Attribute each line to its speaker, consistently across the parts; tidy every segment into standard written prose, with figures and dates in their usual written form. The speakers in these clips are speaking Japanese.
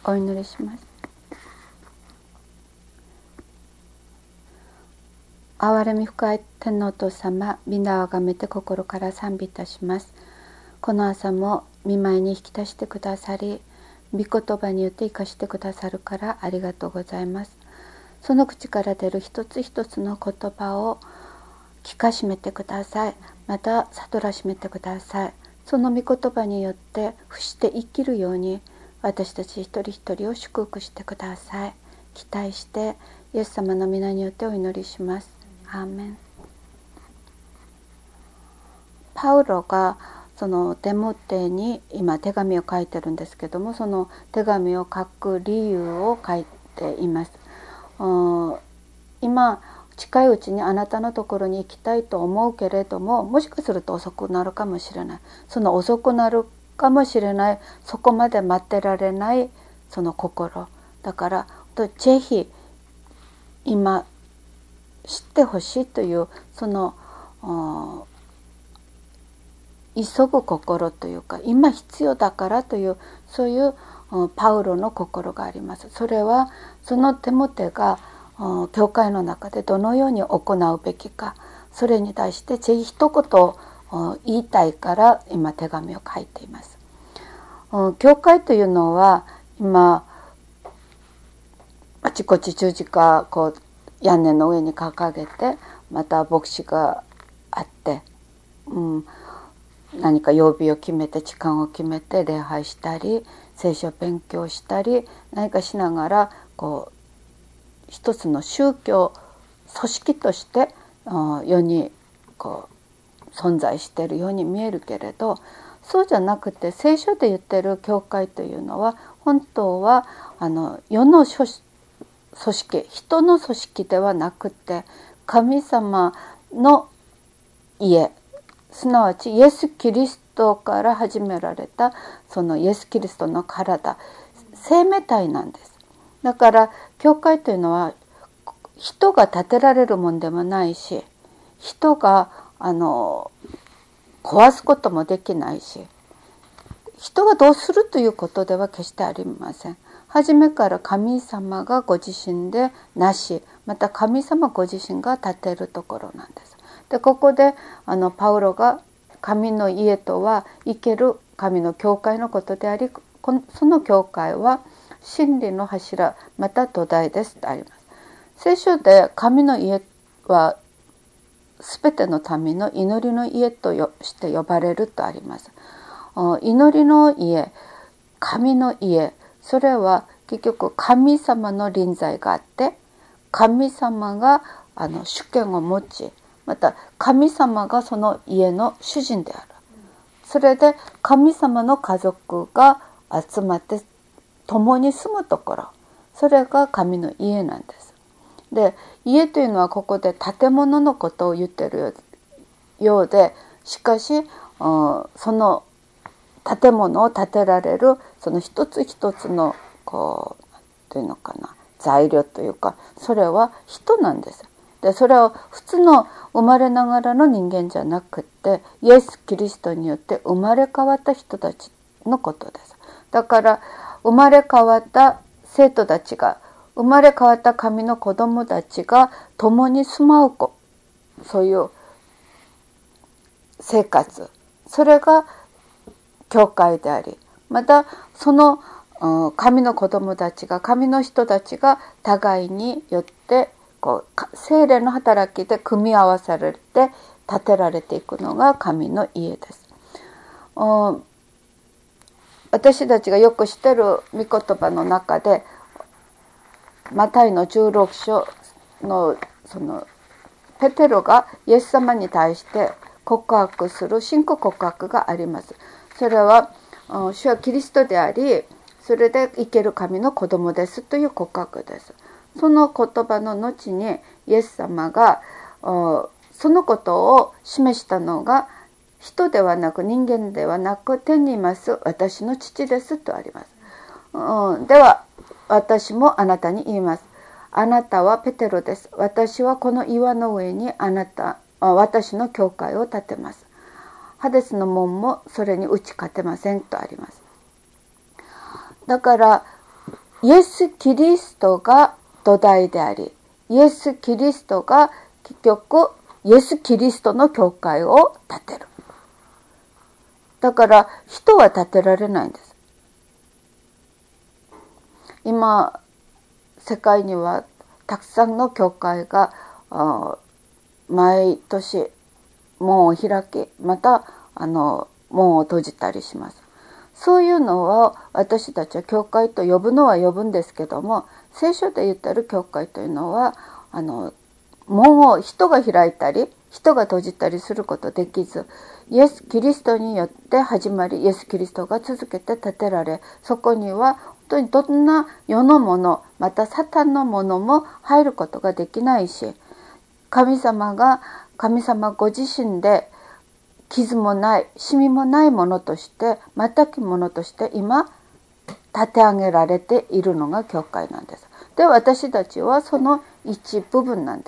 Speaker 1: お祈りします。憐れみ深い天のお父様、皆をあがめて心から賛美いたします。この朝も御前に引き出してくださり、御言葉によって生かしてくださるからありがとうございます。その口から出る一つ一つの言葉を聞かしめてください。また悟らしめてください。その御言葉によって伏して生きるように、私たち一人一人を祝福してください。期待してイエス様の皆によってお祈りします。アーメン。パウロがそのテモテに今手紙を書いてるんですけども、その手紙を書く理由を書いています。今近いうちにあなたのところに行きたいと思うけれども、もしかすると遅くなるかもしれない。その遅くなるかもしれない、そこまで待ってられないその心だから、ぜひ今知ってほしいというその急ぐ心というか、今必要だからというそういうパウロの心があります。それはそのテモテが教会の中でどのように行うべきか、それに対してぜひ一言言いたいから今手紙を書いています。教会というのは今あちこち十字架こう屋根の上に掲げて、また牧師があって、何か曜日を決めて時間を決めて礼拝したり聖書を勉強したり何かしながらこう一つの宗教組織として世にこう存在しているように見えるけれど、そうじゃなくて聖書で言ってる教会というのは本当は世の組織、人の組織ではなくて神様の家、すなわちイエス・キリストから始められたそのイエス・キリストの体、生命体なんです。だから教会というのは人が建てられるもんでもないし、人が壊すこともできないし、人がどうするということでは決してありません。初めから神様がご自身でなし、また神様ご自身が建てるところなんです。でここでパウロが神の家とは生ける神の教会のことであり、その教会は真理の柱また土台ですとあります。聖書で神の家はすべての民の祈りの家として呼ばれるとあります。祈りの家、神の家、それは結局神様の臨在があって、神様が主権を持ち、また神様がその家の主人である。それで神様の家族が集まって共に住むところ、それが神の家なんです。で、家というのはここで建物のことを言っているようで、しかしその建物を建てられるその一つ一つのこうというのかな、材料というか、それは人なんです。でそれを普通の生まれながらの人間じゃなくて、イエス・キリストによって生まれ変わった人たちのことです。だから生まれ変わった生徒たちが、生まれ変わった神の子供たちが共に住まうそういう生活、それが教会であり、またその神の子供たちが、神の人たちが互いによってこう聖霊の働きで組み合わされて建てられていくのが神の家です。私たちがよく知っている御言葉の中で、マタイの16章のそのペテロがイエス様に対して告白する信仰告白があります。それは主はキリストであり、それで生ける神の子供ですという告白です。その言葉の後にイエス様がそのことを示したのが、人ではなく人間ではなく天にいます私の父ですとあります。では私もあなたに言います。あなたはペテロです。私はこの岩の上に私の教会を建てます。ハデスの門もそれに打ち勝てませんとあります。だからイエス・キリストが土台であり、イエス・キリストが結局イエス・キリストの教会を建てる。だから人は建てられないんです。今世界にはたくさんの教会が毎年門を開き、また門を閉じたりします。そういうのを私たちは教会と呼ぶのは呼ぶんですけども、聖書で言ってる教会というのは門を人が開いたり人が閉じたりすることできず、イエス・キリストによって始まり、イエス・キリストが続けて建てられ、そこには本当にどんな世のもの、またサタンのものも入ることができないし、神様ご自身で傷もないシミもないものとして、全くものとして今立て上げられているのが教会なんです。で、私たちはその一部分なんです。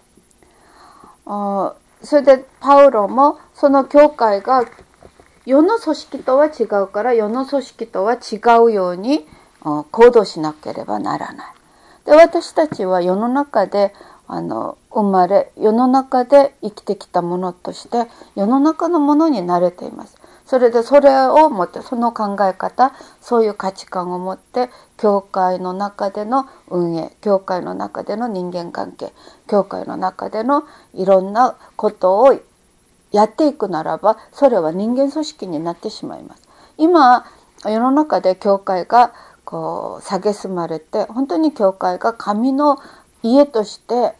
Speaker 1: それでパウロもその教会が世の組織とは違うから、世の組織とは違うように行動しなければならない。で、私たちは世の中で生まれ、世の中で生きてきたものとして世の中のものに慣れています。それでそれを持って、その考え方、そういう価値観を持って教会の中での運営、教会の中での人間関係、教会の中でのいろんなことをやっていくならば、それは人間組織になってしまいます。今世の中で教会が蔑まれて、本当に教会が神の家として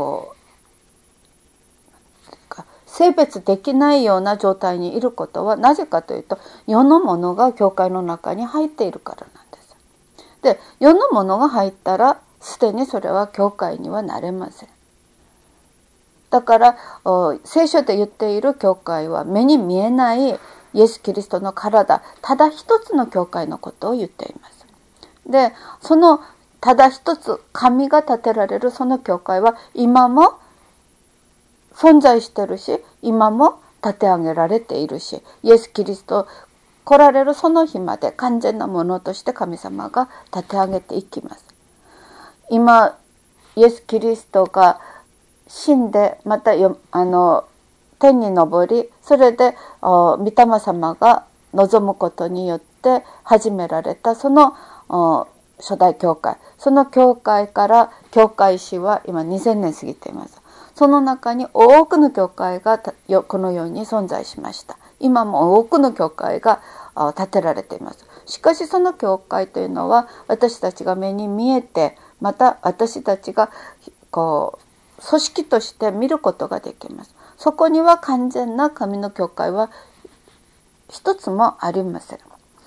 Speaker 1: 性別できないような状態にいることはなぜかというと、世のものが教会の中に入っているからなんです。で、世のものが入ったらすでにそれは教会にはなれません。だから聖書で言っている教会は目に見えないイエス・キリストの体、ただ一つの教会のことを言っています。で、そのただ一つ神が建てられるその教会は今も存在しているし、今も立て上げられているし、イエス・キリスト来られるその日まで完全なものとして神様が立て上げていきます。今イエス・キリストが死んで、また天に昇り、それで御霊様が望むことによって始められたその初代教会、その教会から教会史は今2000年過ぎています。その中に多くの教会がこの世に存在しました。今も多くの教会が建てられています。しかしその教会というのは私たちが目に見えて、また私たちが組織として見ることができます。そこには完全な神の教会は一つもありません。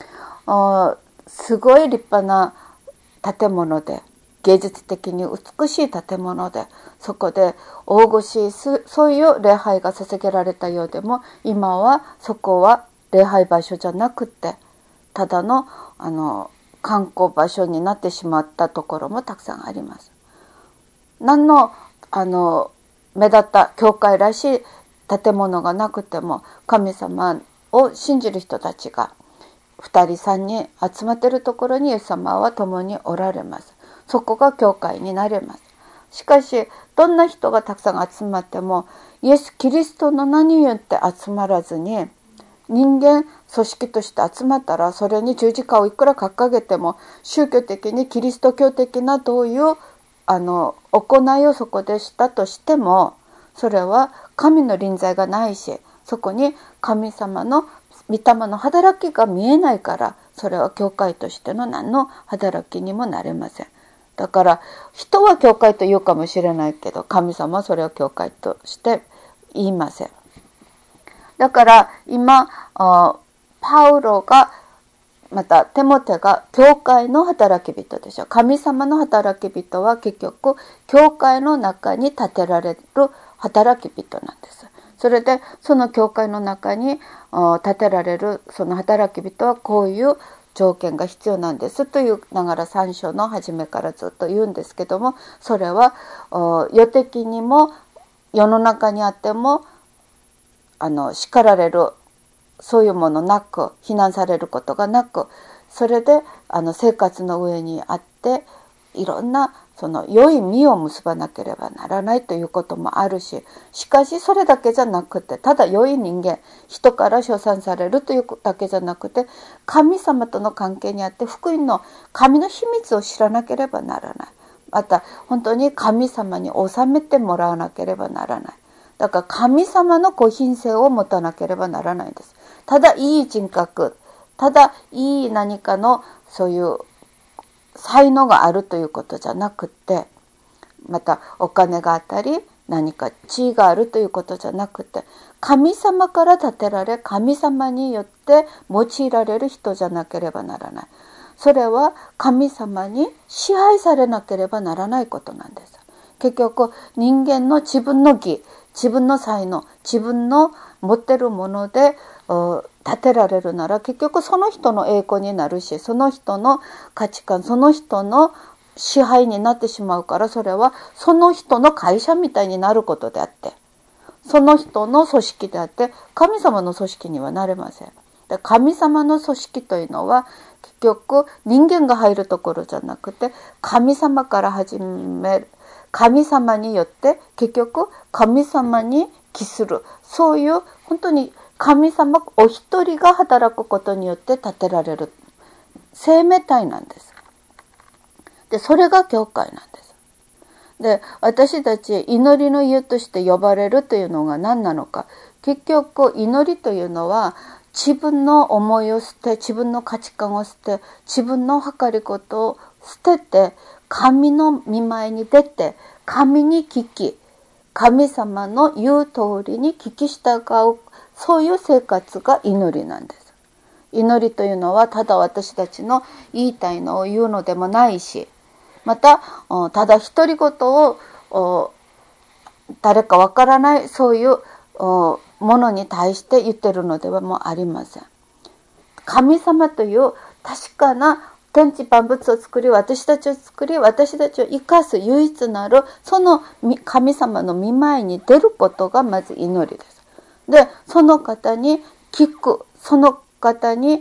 Speaker 1: すごい立派な建物で、芸術的に美しい建物で、そこで大御しいそういう礼拝が捧げられたようでも、今はそこは礼拝場所じゃなくて、ただの観光場所になってしまったところもたくさんあります。何の目立った教会らしい建物がなくても、神様を信じる人たちが2人3人集まっているところにイエス様は共におられます。そこが教会になれます。しかしどんな人がたくさん集まっても、イエス・キリストの名によって集まらずに、人間組織として集まったら、それに十字架をいくら掲げても、宗教的にキリスト教的などういう行いをそこでしたとしても、それは神の臨在がないし、そこに神様の御霊の働きが見えないから、それは教会としての何の働きにもなれません。だから人は教会と言うかもしれないけど、神様はそれを教会として言いません。だから今パウロが、またテモテが教会の働き人でしょ。神様の働き人は結局教会の中に立てられる働き人なんです。それでその教会の中に立てられるその働き人はこういう条件が必要なんですというながら3章の初めからずっと言うんですけども、それは世的にも世の中にあっても叱られるそういうものなく、非難されることがなく、 それで生活の上にあって、いろんなその良い実を結ばなければならないということもあるし、しかしそれだけじゃなくて、ただ良い人間、人から称賛されるというだけじゃなくて、神様との関係にあって福音の神の秘密を知らなければならない。また本当に神様に収めてもらわなければならない。だから神様の個品性を持たなければならないんです。ただいい人格、ただいい何かのそういう才能があるということじゃなくて、またお金があったり何か地位があるということじゃなくて、神様から立てられ、神様によって用いられる人じゃなければならない。それは神様に支配されなければならないことなんです。結局人間の自分の義、自分の才能、自分の持ってるもので立てられるなら、結局その人の栄光になるし、その人の価値観、その人の支配になってしまうから、それはその人の会社みたいになることであって、その人の組織であって、神様の組織にはなれません。で、神様の組織というのは結局人間が入るところじゃなくて、神様から始める、神様によって結局神様に帰する、そういう本当に神様お一人が働くことによって立てられる生命体なんです。で、それが教会なんです。で、私たち祈りの家として呼ばれるというのが何なのか。結局祈りというのは自分の思いを捨て、自分の価値観を捨て、自分の計り事を捨てて、神の御前に出て、神に聞き、神様の言う通りに聞き従う、そういう生活が祈りなんです。祈りというのはただ私たちの言いたいのを言うのでもないし、またただ独り言を誰かわからないそういうものに対して言ってるのではもうありません。神様という確かな天地万物を作り、私たちを作り、私たちを生かす唯一なるその神様の御前に出ることがまず祈りです。で、その方に聞く、その方に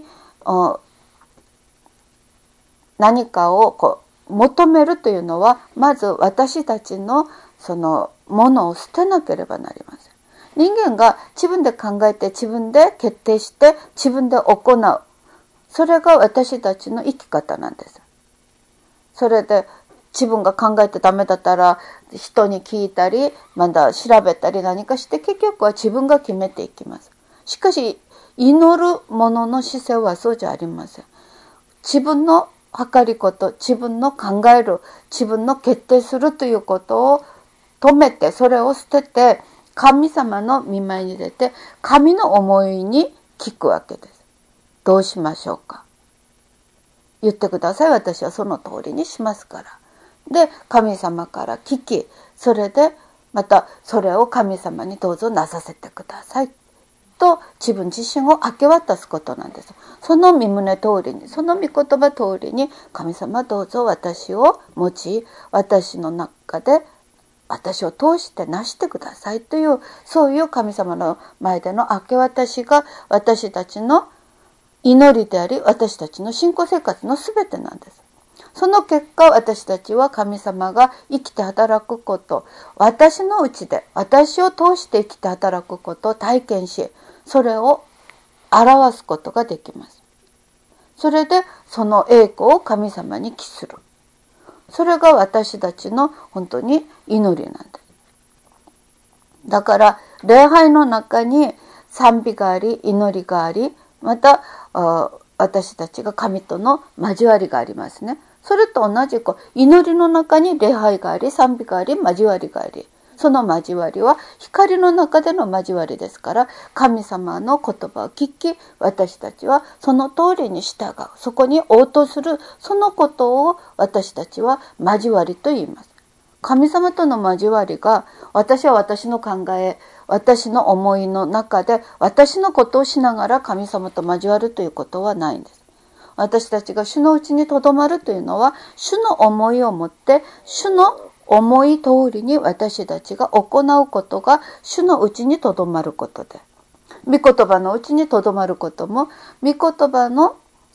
Speaker 1: 何かを求めるというのは、まず私たちのそのものを捨てなければなりません。人間が自分で考えて、自分で決定して、自分で行う。それが私たちの生き方なんです。それで自分が考えてダメだったら人に聞いたり、まだ調べたり何かして、結局は自分が決めていきます。しかし祈る者の姿勢はそうじゃありません。自分の計りこと、自分の考える、自分の決定するということを止めて、それを捨てて、神様の御前に出て、神の思いに聞くわけです。どうしましょうか。言ってください。私はその通りにしますから。で、神様から聞き、それでまたそれを神様にどうぞなさせてくださいと自分自身を明け渡すことなんです。その御胸通りに、その御言葉通りに、神様どうぞ私を用い、私の中で私を通してなしてくださいという、そういう神様の前での明け渡しが私たちの祈りであり、私たちの信仰生活のすべてなんです。その結果、私たちは神様が生きて働くこと、私のうちで、私を通して生きて働くことを体験し、それを表すことができます。それでその栄光を神様に帰する。それが私たちの本当に祈りなんです。だから礼拝の中に賛美があり、祈りがあり、また私たちが神との交わりがありますね。それと同じく祈りの中に礼拝があり、賛美があり、交わりがあり、その交わりは光の中での交わりですから、神様の言葉を聞き、私たちはその通りに従う、そこに応答する、そのことを私たちは交わりと言います。神様との交わりが、私は私の考え、私の思いの中で私のことをしながら神様と交わるということはないんです。私たちが主のうちにとどまるというのは、主の思いを持って、主の思い通りに私たちが行うことが主のうちにとどまることで、御言葉のうちにとどまることも、御言葉の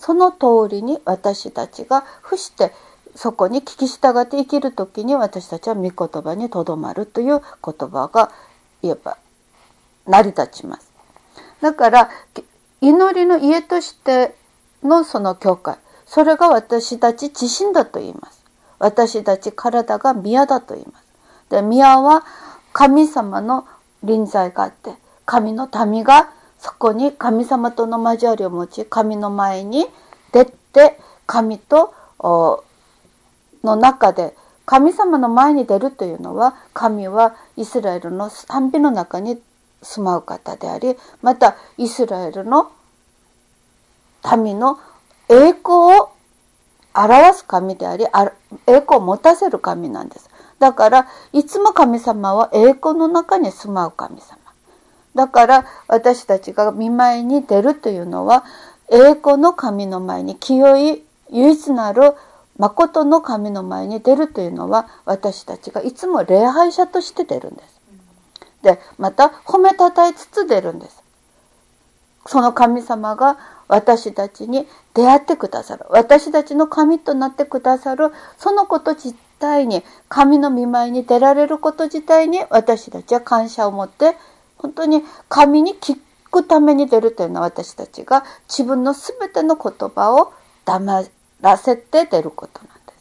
Speaker 1: その通りに私たちが伏してそこに聞き従って生きるときに、私たちは御言葉にとどまるという言葉が言えば成り立ちます。だから祈りの家としてのその教会、それが私たち自身だと言います。私たち体が宮だと言います。で、宮は神様の臨在があって、神の民がそこに神様との交わりを持ち、神の前に出て、神との中で、神様の前に出るというのは、神はイスラエルの賛美の中に住まう方であり、またイスラエルの民の栄光を表す神であり、栄光を持たせる神なんです。だからいつも神様は栄光の中に住まう神様だから、私たちが御前に出るというのは、栄光の神の前に、清い唯一なる誠の神の前に出るというのは、私たちがいつも礼拝者として出るんです。で、また褒めたたえつつ出るんです。その神様が私たちに出会ってくださる、私たちの神となってくださる、そのこと自体に、神の御前に出られること自体に、私たちは感謝を持って、本当に神に聞くために出るというのは、私たちが自分のすべての言葉を黙らせて出ることなんです。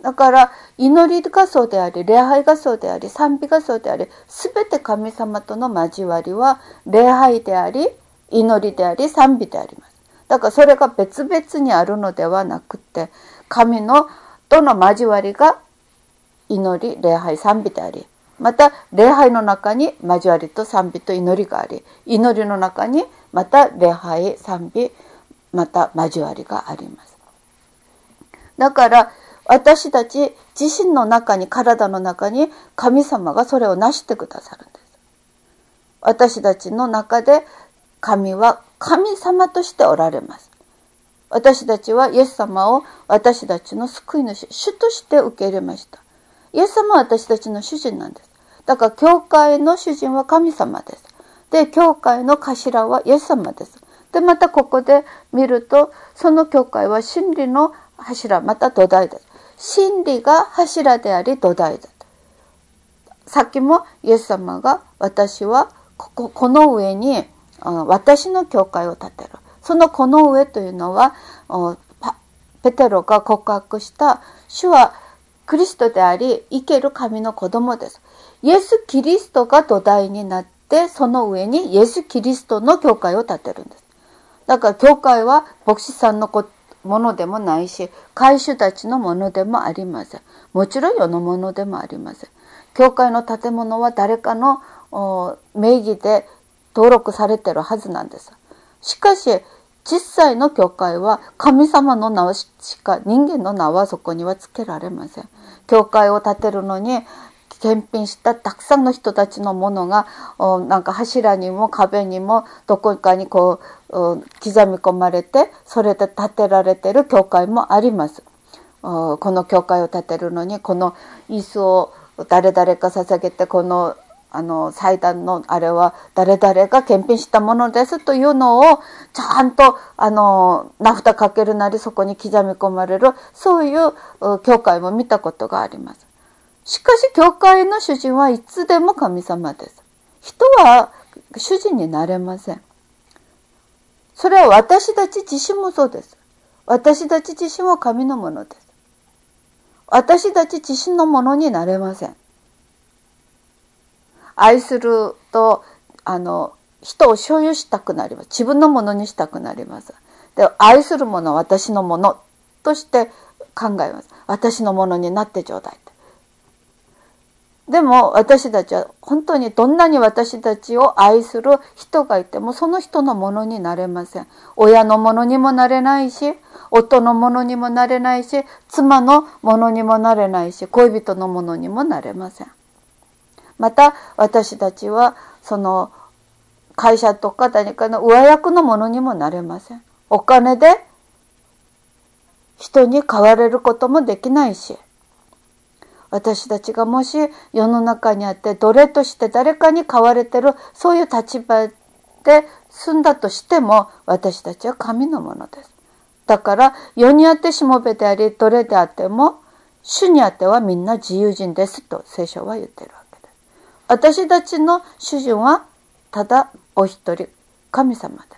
Speaker 1: だから祈りがそうであり、礼拝がそうであり、賛美がそうであり、すべて神様との交わりは礼拝であり、祈りであり、賛美であります。だからそれが別々にあるのではなくて、神のとの交わりが祈り、礼拝、賛美であり、また礼拝の中に交わりと賛美と祈りがあり、祈りの中にまた礼拝、賛美、また交わりがあります。だから私たち自身の中に、体の中に神様がそれを成してくださるんです。私たちの中で神は神様としておられます。私たちはイエス様を私たちの救い主、主として受け入れました。イエス様は私たちの主人なんです。だから教会の主人は神様です。で、教会の頭はイエス様です。で、またここで見ると、その教会は真理の柱、また土台です。真理が柱であり土台だ。さっきもイエス様が、私はこの上に私の教会を建てる。そのこの上というのは、ペテロが告白した主はクリストであり生ける神の子供です。イエス・キリストが土台になって、その上にイエス・キリストの教会を建てるんです。だから教会は牧師さんのものでもないし、会主たちのものでもありません。もちろん世のものでもありません。教会の建物は誰かの名義で登録されているはずなんです。しかし実際の教会は神様の名しか、人間の名はそこには付けられません。教会を建てるのに検品したたくさんの人たちのものがなんか柱にも壁にもどこかにこう刻み込まれて、それで建てられている教会もあります。この教会を建てるのにこの椅子を誰々か捧げて、この祭壇のあれは誰々が検品したものですというのをちゃんと名札かけるなりそこに刻み込まれる、そういう教会も見たことがあります。しかし教会の主人はいつでも神様です。人は主人になれません。それは私たち自身もそうです。私たち自身は神のものです。私たち自身のものになれません。愛すると人を所有したくなります。自分のものにしたくなります。で、愛するものは私のものとして考えます。私のものになってちょうだい。でも私たちは本当にどんなに私たちを愛する人がいてもその人のものになれません。親のものにもなれないし、夫のものにもなれないし、妻のものにもなれないし、恋人のものにもなれません。また私たちはその会社とか何かの上役のものにもなれません。お金で人に買われることもできないし、私たちがもし世の中にあって奴隷として誰かに買われてる、そういう立場で住んだとしても私たちは神のものです。 だから世にあってしもべでありどれであっても主にあってはみんな自由人ですと聖書は言ってるわけです。私たちの主人はただお一人、神様です。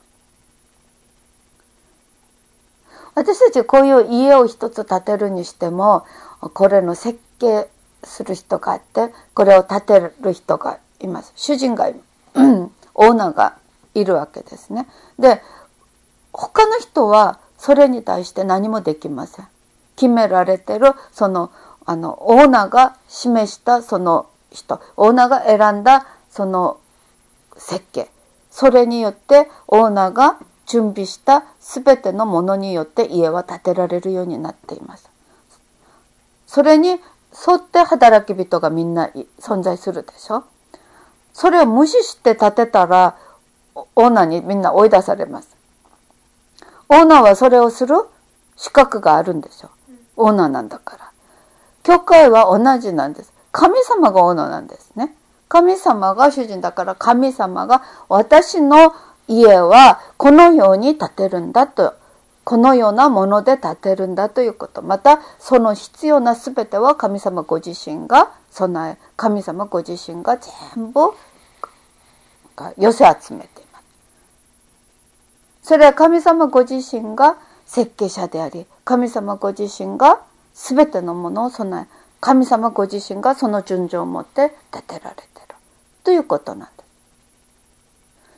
Speaker 1: 私たちこういう家を一つ建てるにしても、これの設計する人があって、これを建てる人がいます。主人がオーナーがいるわけですね。で、他の人はそれに対して何もできません。決められてるオーナーが示したその人、オーナーが選んだその設計、それによってオーナーが準備したすべてのものによって家は建てられるようになっています。それに沿って働き人がみんな存在するでしょ。それを無視して建てたらオーナーにみんな追い出されます。オーナーはそれをする資格があるんでしょ。オーナーなんだから。教会は同じなんです。神様がオーナーなんですね。神様が主人だから、神様が私の家はこのように建てるんだと、このようなもので建てるんだということ。またその必要なすべては神様ご自身が備え、神様ご自身が全部寄せ集めています。それは神様ご自身が設計者であり、神様ご自身がすべてのものを備え、神様ご自身がその順序を持って建てられているということなんです。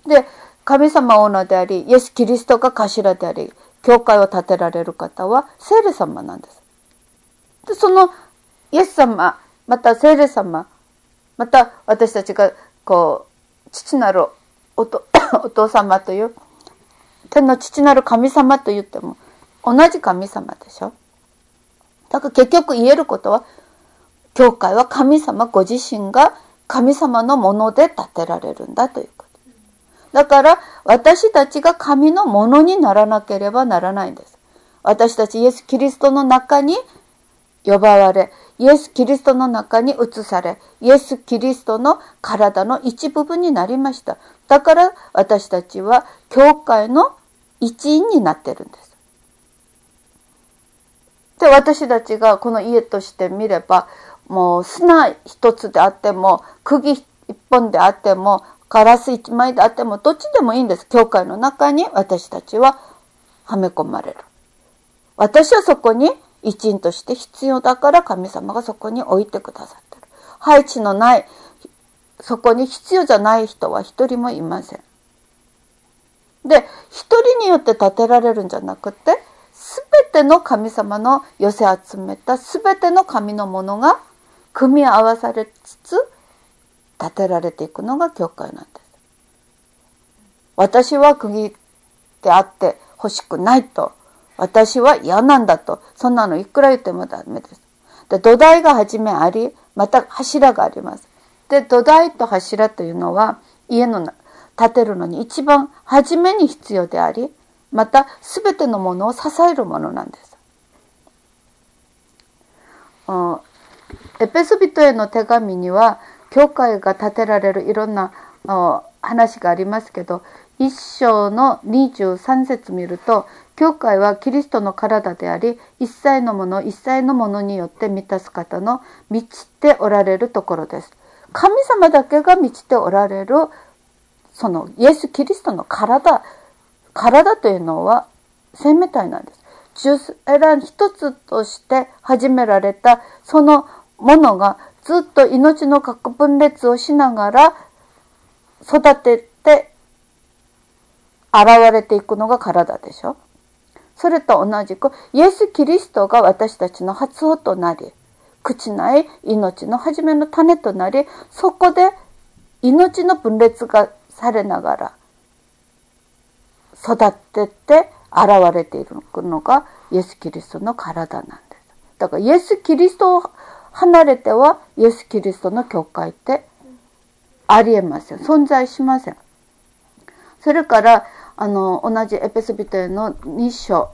Speaker 1: で、神様オーナーであり、イエス・キリストが頭であり、教会を建てられる方は聖霊様なんです。で、そのイエス様、また聖霊様、また私たちが父なるお父様という天の父なる神様と言っても同じ神様でしょ。だから結局言えることは、教会は神様ご自身が神様のもので建てられるんだということ。だから私たちが神のものにならなければならないんです。私たちイエス・キリストの中に呼ばわれ、イエス・キリストの中に移され、イエス・キリストの体の一部分になりました。だから私たちは教会の一員になってるんです。で、私たちがこの家として見れば、もう砂一つであっても、釘一本であっても、ガラス一枚であっても、どっちでもいいんです。教会の中に私たちははめ込まれる。私はそこに一員として必要だから神様がそこに置いてくださってる。配置のない、そこに必要じゃない人は一人もいません。で、一人によって建てられるんじゃなくて、すべての神様の寄せ集めたすべての神のものが組み合わされつつ建てられていくのが教会なんです。私は釘であって欲しくないと、私は嫌なんだと、そんなのいくら言ってもダメです。で、土台がはじめあり、また柱があります。で、土台と柱というのは家の建てるのに一番初めに必要であり、またすべてのものを支えるものなんです。エペソビトへの手紙には教会が建てられるいろんな話がありますけど、一章の23節見ると、教会はキリストの体であり、一切のもの一切のものによって満たす方の満ちておられるところです。神様だけが満ちておられるそのイエス・キリストの体というのは生命体なんです。受精一つとして始められたそのものがずっと命の核分裂をしながら育てて現れていくのが体でしょ。それと同じくイエス・キリストが私たちの発音となり、朽ちない命の初めの種となり、そこで命の分裂がされながら育ってって現れているのがイエス・キリストの体なんです。だからイエス・キリストを離れてはイエス・キリストの教会ってありえません。存在しません。それから同じエペソビトへの2章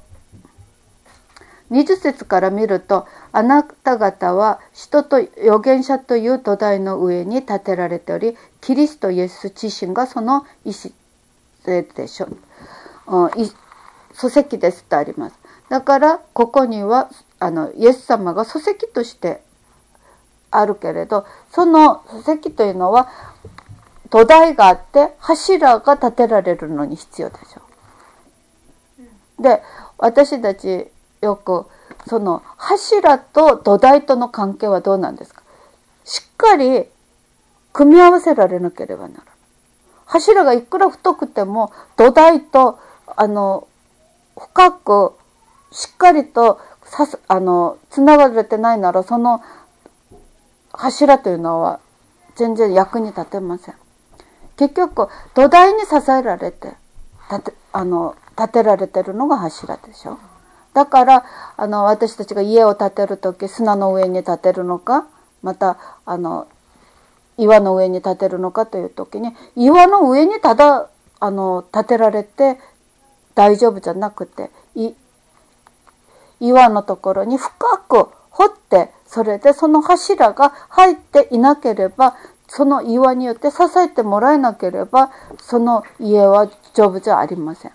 Speaker 1: 20節から見ると、あなた方は使徒と預言者という土台の上に建てられており、キリストイエス自身がその礎でしょ。 礎石ですとあります。だからここにはイエス様が礎石としてあるけれど、その礎石というのは土台があって柱が立てられるのに必要でしょ。で、私たちよくその柱と土台との関係はどうなんですか。しっかり組み合わせられなければならない。柱がいくら太くても土台と深くしっかりとつながれてないなら、その柱というのは全然役に立てません。結局土台に支えられて建てられてるのが柱でしょ。だから私たちが家を建てるとき、砂の上に建てるのか、また岩の上に建てるのかというときに、岩の上にただ建てられて大丈夫じゃなくて、岩のところに深く掘って、それでその柱が入っていなければ、その岩によって支えてもらえなければ、その家は丈夫じゃありません。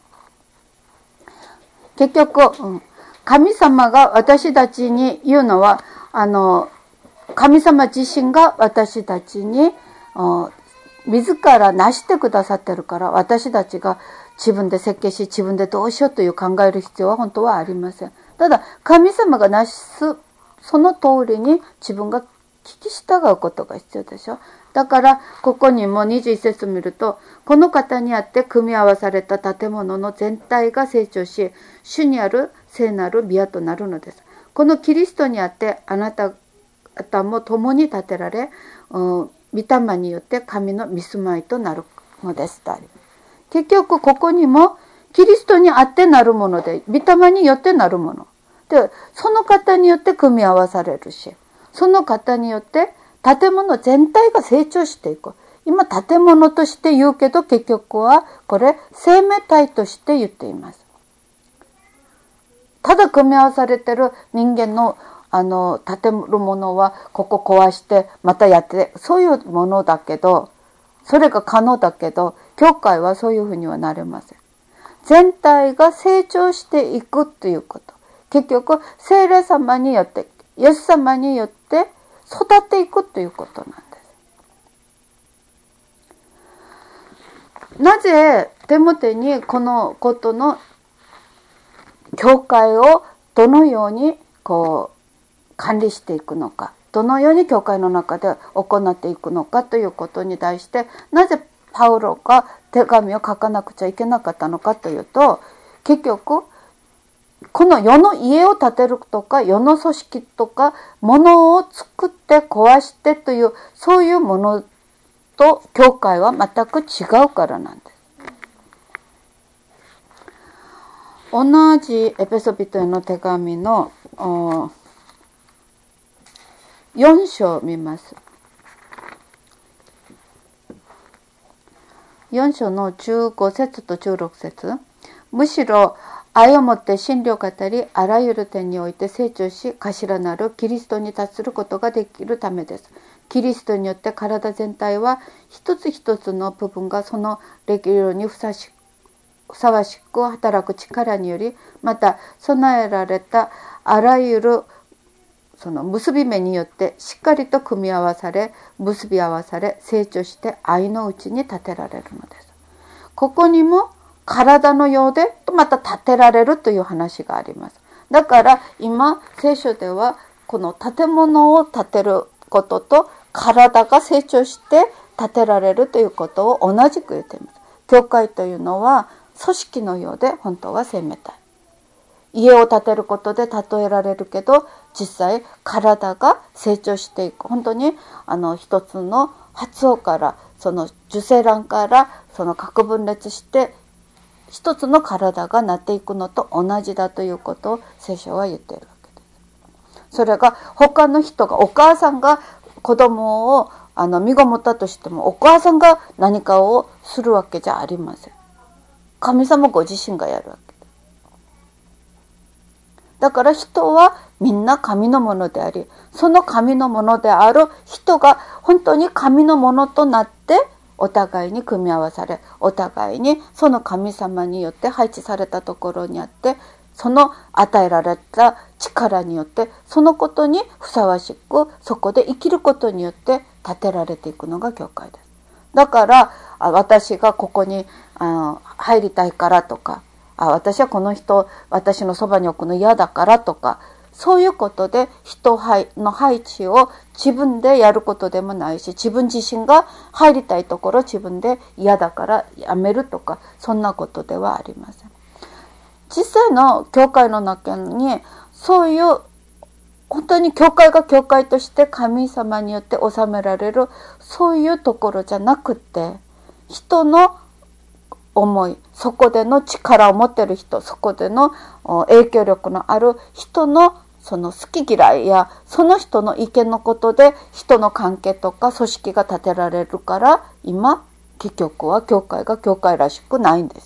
Speaker 1: 結局、神様が私たちに言うのは、神様自身が私たちに自ら成してくださってるから、私たちが自分で設計し自分でどうしようという考える必要は本当はありません。ただ神様が成すその通りに自分が聞き従うことが必要でしょ。だからここにも21節を見ると、この方にあって組み合わされた建物の全体が成長し、主にある聖なる宮となるのです。このキリストにあってあなた方も共に建てられ、御霊によって神の御住まいとなるのですとあります。結局ここにもキリストにあってなるもので、御霊によってなるもので、その方によって組み合わされるし、その方によって建物全体が成長していく。今建物として言うけど、結局はこれ生命体として言っています。ただ組み合わされてる人間の建るものはここ壊してまたやって、そういうものだけど、それが可能だけど、教会はそういうふうにはなれません。全体が成長していくということ。結局聖霊様によって、イエス様によって育っていくということなんです。なぜテモテにこのことの教会をどのように管理していくのか、どのように教会の中で行っていくのかということに対して、なぜパウロが手紙を書かなくちゃいけなかったのかというと、結局この世の家を建てるとか、世の組織とか、物を作って壊してという、そういうものと教会は全く違うからなんです。同じエペソビトへの手紙の4章を見ます。4章の15節と16節。むしろ愛をもって真理を語り、あらゆる点において成長し、頭なるキリストに達することができるためです。キリストによって体全体は一つ一つの部分がそのレギュラーにふさわしく働く力により、また備えられたあらゆるその結び目によってしっかりと組み合わされ、結び合わされ、成長して愛のうちに立てられるのです。ここにも体のようでまた立てられるという話があります。だから今聖書ではこの建物を建てることと体が成長して建てられるということを同じく言っています。教会というのは組織のようで本当は生命体。家を建てることで例えられるけど、実際体が成長していく。本当に一つの発音からその受精卵からその核分裂して一つの体がなっていくのと同じだということを聖書は言っているわけです。それが他の人が、お母さんが子供を身ごもったとしても、お母さんが何かをするわけじゃありません。神様ご自身がやるわけです。だから人はみんな神のものであり、その神のものである人が本当に神のものとなってお互いに組み合わされ、お互いにその神様によって配置されたところにあって、その与えられた力によってそのことにふさわしくそこで生きることによって立てられていくのが教会です。だから私がここに入りたいからとか、私はこの人私のそばに置くの嫌だからとか、そういうことで人の配置を自分でやることでもないし、自分自身が入りたいところ自分で嫌だからやめるとか、そんなことではありません。実際の教会の中にそういう本当に教会が教会として神様によって治められるそういうところじゃなくて、人の思い、そこでの力を持っている人、そこでの影響力のある人のその好き嫌いやその人の意見のことで人の関係とか組織が立てられるから、今結局は教会が教会らしくないんです。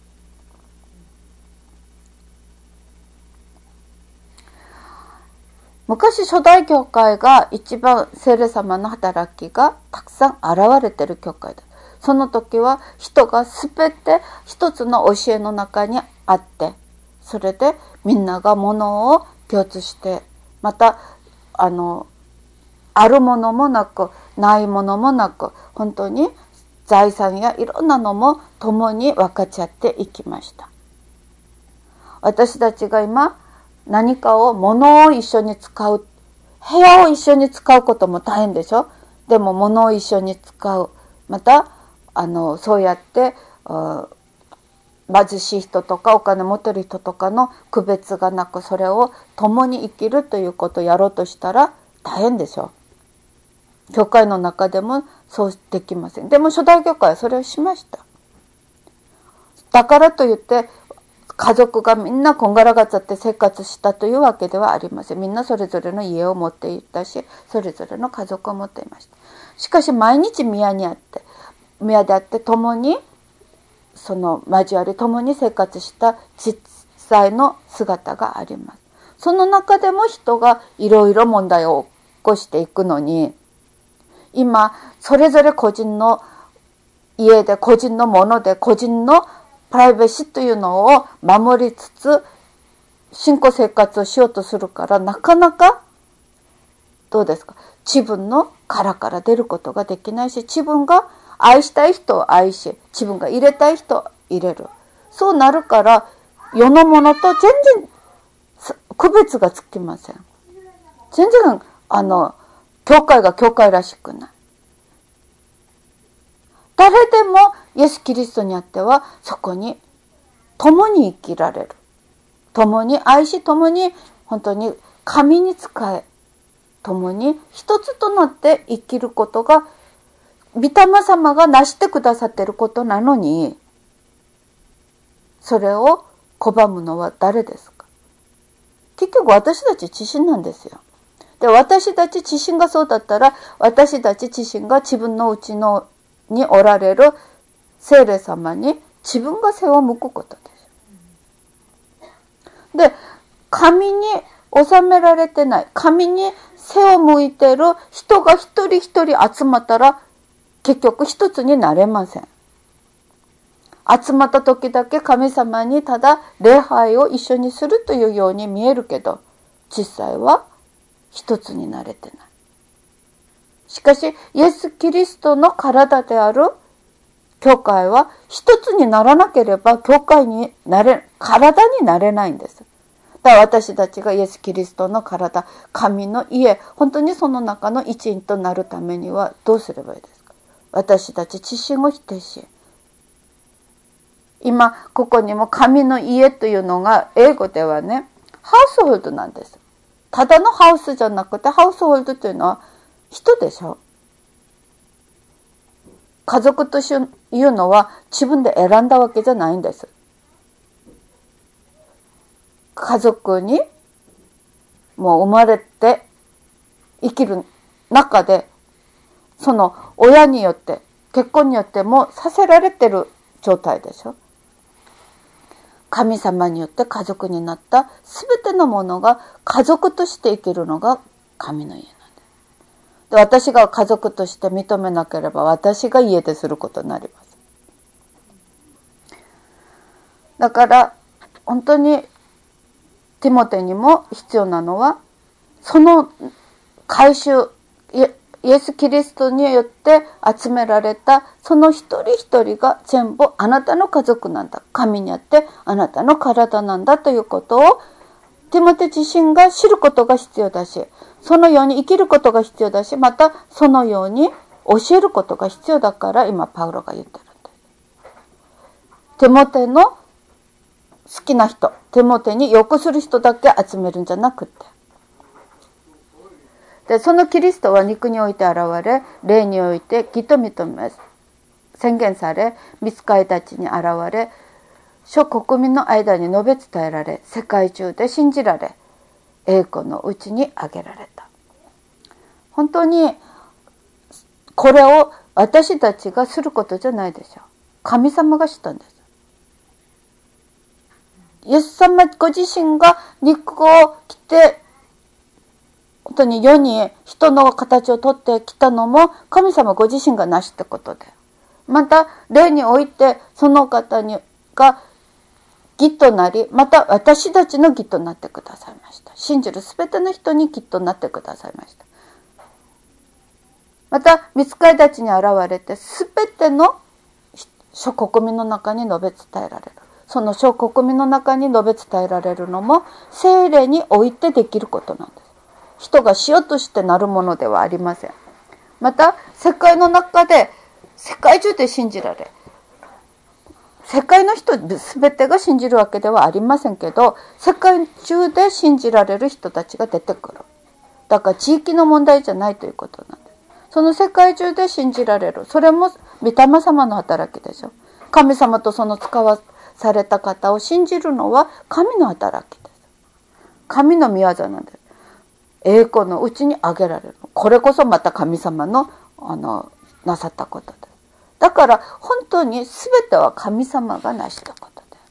Speaker 1: 昔初代教会が一番聖霊様の働きがたくさん現れている教会です。その時は人がすべて一つの教えの中にあって、それでみんながものを共通して、またあるものもなくないものもなく、本当に財産やいろんなのも共に分かち合っていきました。私たちが今何かを物を一緒に使う、部屋を一緒に使うことも大変でしょ。でも物を一緒に使う、またそうやって貧しい人とかお金持ってる人とかの区別がなく、それを共に生きるということをやろうとしたら大変でしょ。教会の中でもそうできません。でも初代教会はそれをしました。だからといって家族がみんなこんがらがっちゃって生活したというわけではありません。みんなそれぞれの家を持っていたし、それぞれの家族を持っていました。しかし毎日宮であって共にその交わり共に生活した実際の姿があります。その中でも人がいろいろ問題を起こしていくのに、今それぞれ個人の家で個人のもので個人のプライベシーというのを守りつつ信仰生活をしようとするから、なかなかどうですか、自分の殻から出ることができないし、自分が愛したい人を愛し、自分が入れたい人を入れる、そうなるから世のものと全然区別がつきません。全然教会が教会らしくない。誰でもイエス・キリストにあってはそこに共に生きられる、共に愛し、共に本当に神に仕え、共に一つとなって生きることが御霊様がなしてくださっていることなのに、それを拒むのは誰ですか。結局私たち自身なんですよ。で、私たち自身がそうだったら、私たち自身が自分の内におられる聖霊様に自分が背を向くことです。で、神に収められてない、神に背を向いている人が一人一人集まったら結局一つになれません。集まった時だけ神様にただ礼拝を一緒にするというように見えるけど、実際は一つになれてない。しかしイエス・キリストの体である教会は一つにならなければ体になれないんです。だから私たちがイエス・キリストの体、神の家、本当にその中の一員となるためにはどうすればいいですか。私たち自身を否定し、今ここにも神の家というのが英語ではね、ハウスホールドなんです。ただのハウスじゃなくて、ハウスホールドというのは人でしょ。家族というのは自分で選んだわけじゃないんです。家族にもう生まれて生きる中で、その親によって結婚によってもさせられてる状態でしょ。神様によって家族になったすべてのものが家族として生きるのが神の家なんです。 で、私が家族として認めなければ私が家出することになります。だから本当にティモテにも必要なのは、その回収、イエス・キリストによって集められたその一人一人が全部あなたの家族なんだ。神にあってあなたの体なんだということをティモテ自身が知ることが必要だし、そのように生きることが必要だし、またそのように教えることが必要だから今パウロが言ってるんです。ティモテの好きな人、ティモテに良くする人だけ集めるんじゃなくて、でそのキリストは肉において現れ、霊において義と認め宣言され、御使いたちに現れ、諸国民の間に述べ伝えられ、世界中で信じられ、栄光のうちに挙げられた。本当にこれを私たちがすることじゃないでしょう。神様がしたんです。イエス様ご自身が肉を着て、本当に世に人の形をとってきたのも神様ご自身がなしってことで、また霊においてその方が義となり、また私たちの義となってくださいました。信じるすべての人に義となってくださいました。また御使いたちに現れて、すべての諸国民の中に述べ伝えられる。その諸国民の中に述べ伝えられるのも聖霊においてできることなんです。人がしようとしてなるものではありません。また世界の中で、世界中で信じられ、世界の人全てが信じるわけではありませんけど、世界中で信じられる人たちが出てくる。だから地域の問題じゃないということなんです。その世界中で信じられる、それも御霊様の働きでしょ。神様とその使わされた方を信じるのは神の働きです。神の御業なんです。栄光のうちに挙げられる。これこそまた神様のなさったことです。だから本当に全ては神様がなしたことです。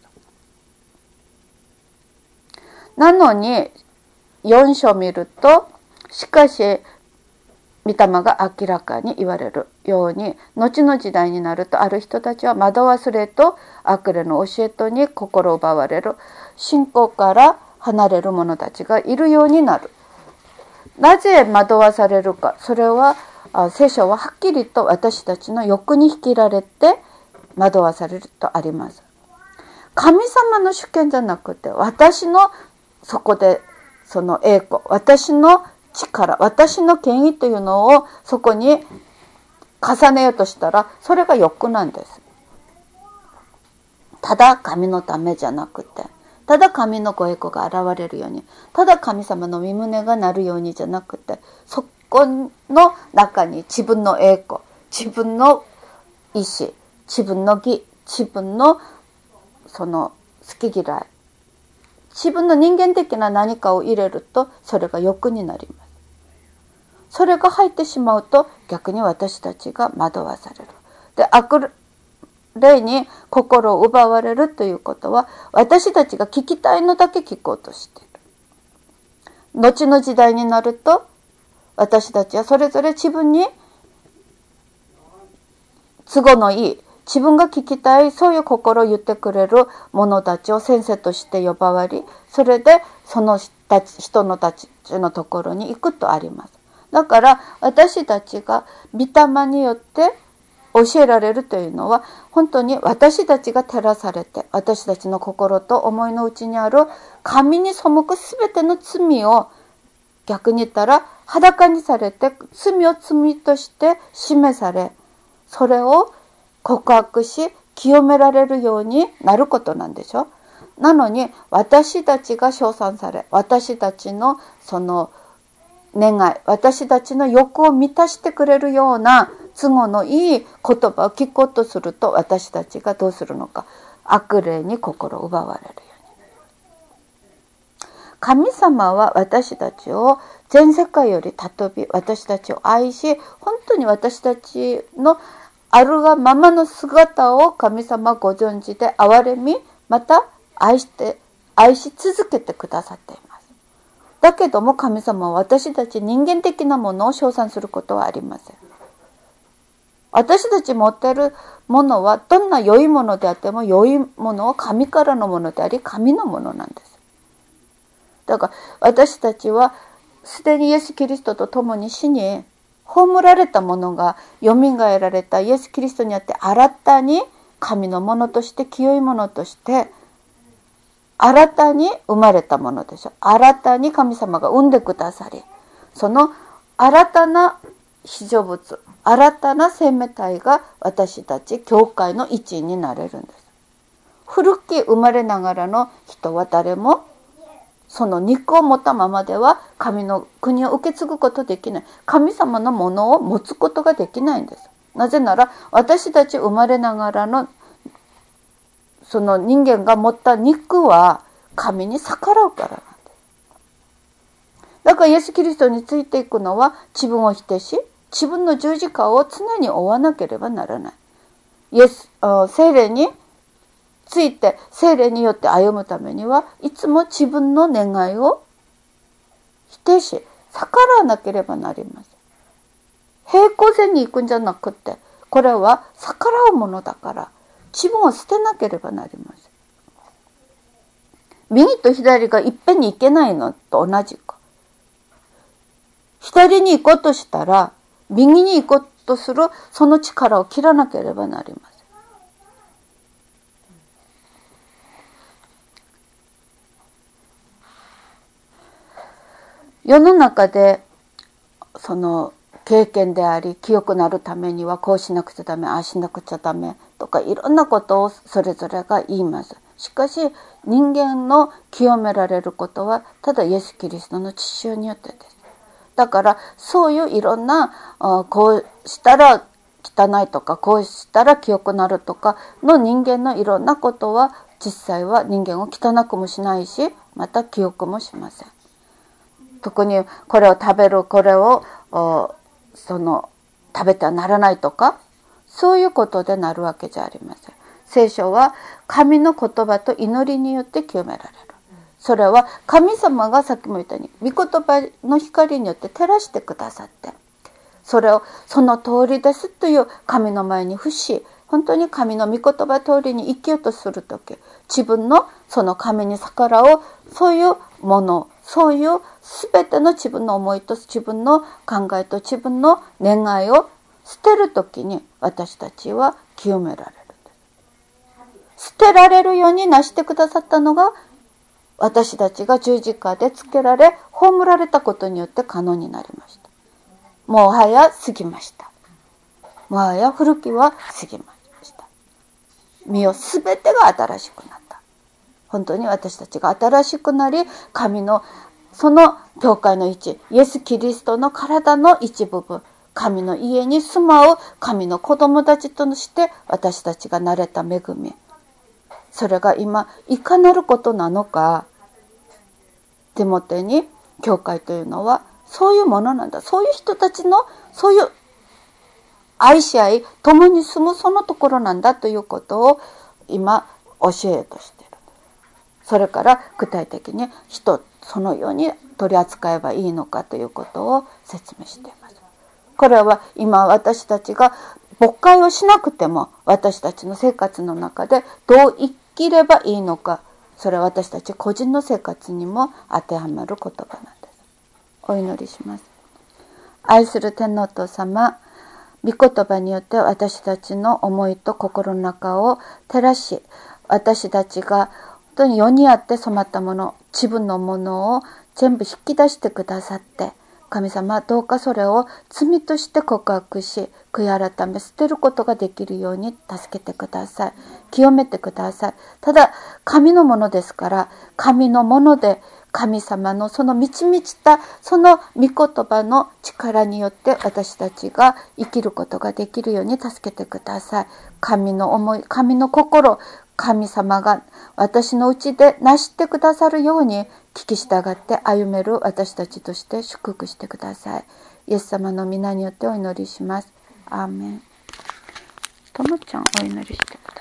Speaker 1: なのに4章を見ると、しかし御霊が明らかに言われるように、後の時代になるとある人たちは惑わす霊と悪霊の教えとに心を奪われる、信仰から離れる者たちがいるようになる。なぜ惑わされるか、それは聖書ははっきりと私たちの欲に引きられて惑わされるとあります。神様の主権じゃなくて、私のそこでその栄光、私の力、私の権威というのをそこに重ねようとしたら、それが欲なんです。ただ神のためじゃなくて、ただ神のご栄光が現れるように、ただ神様の御胸がなるようにじゃなくて、そこの中に自分の栄光、自分の意志、自分の義、自分のその好き嫌い、自分の人間的な何かを入れると、それが欲になります。それが入ってしまうと逆に私たちが惑わされる。で、悪霊に心を奪われるということは、私たちが聞きたいのだけ聞こうとしている。後の時代になると、私たちはそれぞれ自分に都合のいい、自分が聞きたい、そういう心を言ってくれる者たちを先生として呼ばわり、それでその人のたちのところに行くとあります。だから私たちが御霊によって教えられるというのは、本当に私たちが照らされて、私たちの心と思いの内にある神に背くすべての罪を、逆に言ったら裸にされて、罪を罪として示され、それを告白し清められるようになることなんでしょ。なのに私たちが称賛され、私たちのその願い、私たちの欲を満たしてくれるような都合のいい言葉を聞こうとすると、私たちがどうするのか、悪霊に心を奪われるようになる。神様は私たちを全世界より尊び、私たちを愛し、本当に私たちのあるがままの姿を神様ご存知で憐れみ、また愛し続けてくださっています。 だけども神様は私たち人間的なものを称賛することはありません。私たち持っているものはどんな良いものであっても、良いものは神からのものであり、神のものなんです。だから私たちはすでにイエス・キリストと共に死に葬られたものがよみがえられたイエス・キリストにあって、新たに神のものとして、清いものとして新たに生まれたものでしょ。新たに神様が生んでくださり、その新たな被造物、新たな生命体が私たち教会の一員になれるんです。古き生まれながらの人は誰もその肉を持ったままでは神の国を受け継ぐことできない。神様のものを持つことができないんです。なぜなら私たち生まれながらのその人間が持った肉は神に逆らうからなんです。だからイエス・キリストについていくのは自分を否定し、自分の十字架を常に追わなければならない。聖霊について、聖霊によって歩むためにはいつも自分の願いを否定し、逆らわなければなりません。平行線に行くんじゃなくて、これは逆らうものだから自分を捨てなければなりません。右と左がいっぺんに行けないのと同じく、左に行こうとしたら右に行こうとするその力を切らなければなりません。世の中でその経験であり記憶になるためにはこうしなくちゃダメ、ああしなくちゃダメとかいろんなことをそれぞれが言います。しかし人間の清められることはただイエス・キリストの血潮によってです。だからそういういろんなこうしたら汚いとかこうしたら清くなるとかの人間のいろんなことは実際は人間を汚くもしないし、また清くもしません。特にこれを食べる、これを食べてはならないとか、そういうことでなるわけじゃありません。聖書は神の言葉と祈りによって清められる。それは神様がさっきも言ったように御言葉の光によって照らしてくださって、それをその通りですという神の前に伏し、本当に神の御言葉通りに生きようとするとき、自分のその神に逆らうそういうもの、そういう全ての自分の思いと自分の考えと自分の願いを捨てるときに私たちは清められる。捨てられるようになしてくださったのが私たちが十字架でつけられ葬られたことによって可能になりました。もはや過ぎました。もはや古きは過ぎました。身をすべてが新しくなった。本当に私たちが新しくなり、神のその教会の一、イエス・キリストの体の一部分、神の家に住まう神の子供たちとして私たちがなれた恵み、それが今いかなることなのか。テモテに教会というのはそういうものなんだ、そういう人たちのそういう愛し合い共に住むそのところなんだということを今教えようとしている。それから具体的に人そのように取り扱えばいいのかということを説明しています。これは今私たちが牧会をしなくても私たちの生活の中でどう生きればいいのか、それは私たち個人の生活にも当てはまる言葉なんです。お祈りします。愛する天皇父様、御言葉によって私たちの思いと心の中を照らし、私たちが本当に世にあって染まったもの、自分のものを全部引き出してくださって、神様どうかそれを罪として告白し、悔い改め捨てることができるように助けてください。清めてください。ただ神のものですから、神のもので神様のその満ち満ちたその御言葉の力によって私たちが生きることができるように助けてください。神の思い、神の心、神様が私のうちでなしてくださるように聞き従って歩める私たちとして祝福してください。イエス様の皆によってお祈りします。アーメン。ともちゃんお祈りしてください。